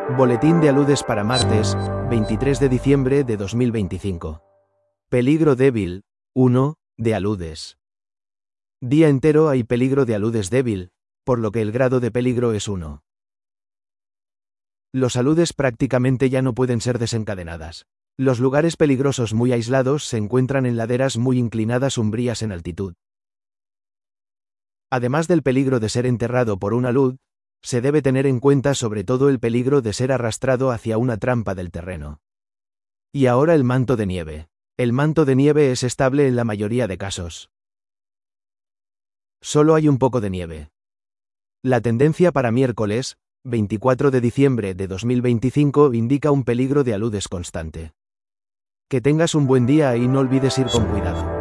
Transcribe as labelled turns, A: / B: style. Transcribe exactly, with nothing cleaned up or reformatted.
A: Boletín de aludes para martes, veintitrés de diciembre de dos mil veinticinco. Peligro débil, uno, de aludes. Día entero hay peligro de aludes débil, por lo que el grado de peligro es uno. Los aludes prácticamente ya no pueden ser desencadenadas. Los lugares peligrosos muy aislados se encuentran en laderas muy inclinadas umbrías en altitud. Además del peligro de ser enterrado por un alud, se debe tener en cuenta sobre todo el peligro de ser arrastrado hacia una trampa del terreno. Y ahora el manto de nieve. El manto de nieve es estable en la mayoría de casos. Solo hay un poco de nieve. La tendencia para miércoles, veinticuatro de diciembre de dos mil veinticinco, indica un peligro de aludes constante. Que tengas un buen día y no olvides ir con cuidado.